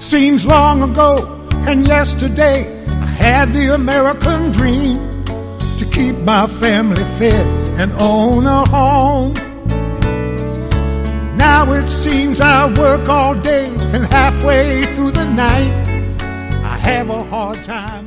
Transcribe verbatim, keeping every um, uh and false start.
Seems long ago and yesterday I had the American dream to keep my family fed and own a home. Now it seems I work all day and halfway through the night I have a hard time